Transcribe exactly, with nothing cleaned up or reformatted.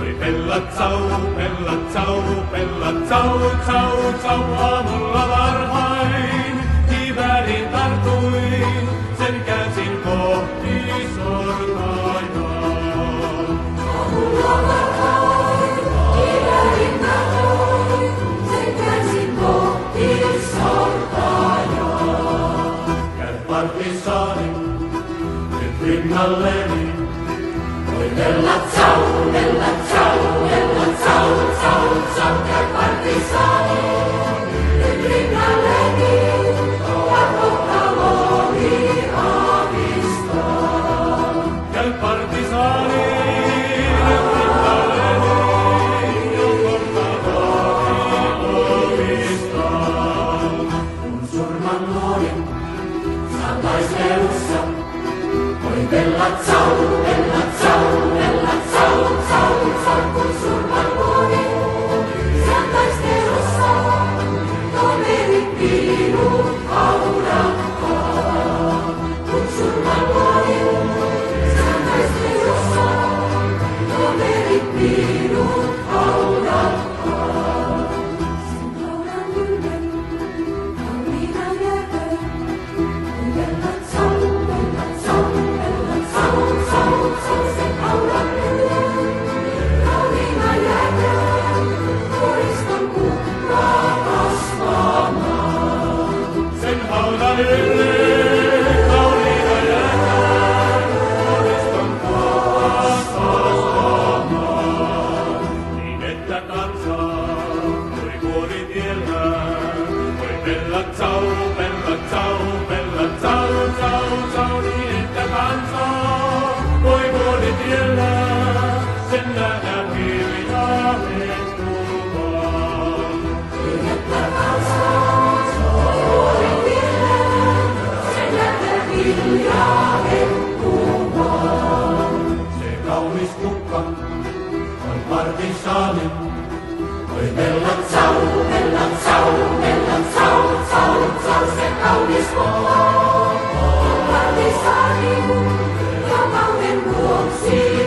Oi Pellatsau, Pellatsau, Pellatsau, tsau, tsau, aamulla varhain. Kiväärin tartuin, sen käsin kohti sortaajaa. Aamulla varhain, kiväärin tartuin, sen käsin kohti sortaajaa. Käy partisaani, nyt rinnalleni. Oi Pellatsau, Pellatsau, Pellatsau, tsau, tsau, käy partisaani. Nyt rinnalleni, ja kohta lohi aavistaa. Käy partisaani, nyt rinnalleni, ja kohta lohi aavistaa. Kun surman luodin, saan taistelussa. Oi Pellatsau, Pellatsau, Pellatsau, tsau, tsau, kun surman luodin, saan taistelussa. Toverit minut haudattaa. Kun surman luodin, saan taistelussa. Toverit minut haudattaa. Sen haudan ylmen, kauniina jääköön. Pellatsau, Pellatsau, Pellatsau, tsau, tsau, sen haudan ylmen, kauniina jääköön. Koriston kukkaa kasvamaan. Sen haudan ylle, kauniina jääkään, koriston kukkaa kasvamaan. Niin että kansaa voi vuoritiellään. Oi Pellatsau, Pellatsau, Pellatsau, tsau, tsau, niin että kansaa voi vuoritiellään. Sen nähdään hiljaa hetkumaan. Niin että kansaa voi vuoritiellään, sen nähdään hiljaa hehkumaan. Se kaunis kukka on partisaani. Oi Pellatsau, Pellatsau, Pellatsau, tsau, tsau, se kaunis kukka on partisaani, ja kauden vuoksi